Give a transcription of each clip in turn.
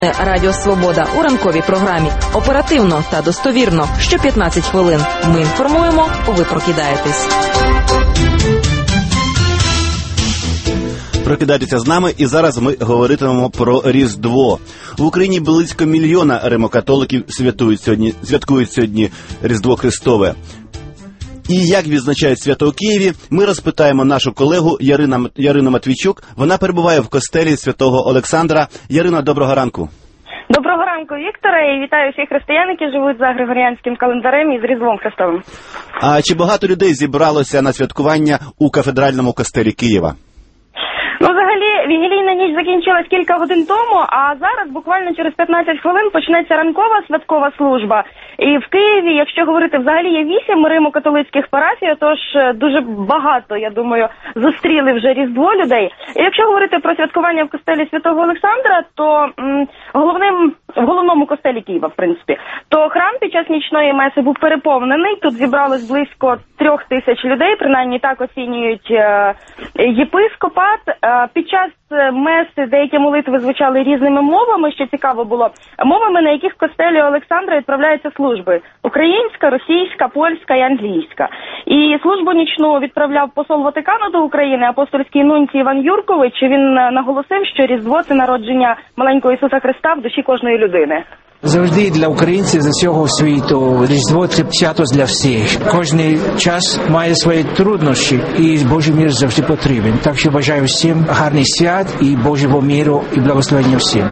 Радіо Свобода у ранковій програмі. Оперативно та достовірно. Що 15 хвилин. Ми інформуємо, ви прокидаєтесь. Прокидайтеся з нами, і зараз ми говоритимемо про Різдво. В Україні близько мільйона римокатоликів святкують сьогодні Різдво Христове. І як відзначають свято у Києві, ми розпитаємо нашу колегу Ярину Матвійчук. Вона перебуває в костелі Святого Олександра. Ярино, доброго ранку. Доброго ранку, Вікторе, і вітаю всіх християн, які живуть за Григоріанським календарем і з Різдвом Христовим. А чи багато людей зібралося на святкування у кафедральному костелі Києва? Ну, взагалі, вігілійна ніч закінчилась кілька годин тому, а зараз, буквально через 15 хвилин, почнеться ранкова святкова служба. І в Києві, якщо говорити, взагалі є 8 римо-католицьких парафій, тож дуже багато, я думаю, зустріли вже Різдво людей. І якщо говорити про святкування в костелі Святого Олександра, то в головному костелі Києва, в принципі, то храм під час нічної меси був переповнений. Тут зібралось близько 3000 людей, принаймні так оцінюють єпископат. Під час меси деякі молитви звучали різними мовами, що цікаво було, мовами, на яких в костелі Олександра відправляються служби: українська, російська, польська і англійська. І службу нічну відправляв посол Ватикану до України, апостольський нунцій Іван Юркович. Він наголосив, що Різдво – це народження маленького Ісуса Христа в душі кожної людини. Завжди для українців з усього світу Різдво – це свято для всіх. Кожний час має свої труднощі, і Божий мир завжди потрібен. Так що бажаю всім гарних свят і Божого миру і благословення всім.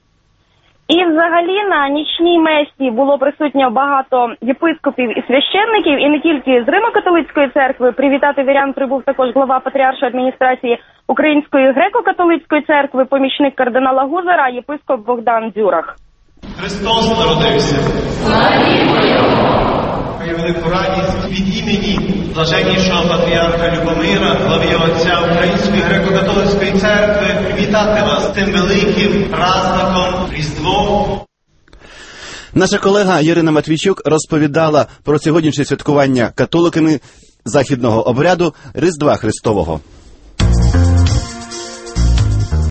І взагалі на нічній месі було присутньо багато єпископів і священників, і не тільки з Римо-католицької церкви. Привітати вірян прибув також глава патріаршої адміністрації Української греко-католицької церкви, помічник кардинала Гузара, єпископ Богдан Дзюрах. Христос народився! Славімо Його! Маю велику радість від імені блаженнішого патріарха Любомира, глави отця Української греко-католицької церкви, привітати вас тим великим праздником Різдвом. Наша колега Ярина Матвійчук розповідала про сьогоднішнє святкування католиками західного обряду Різдва Христового.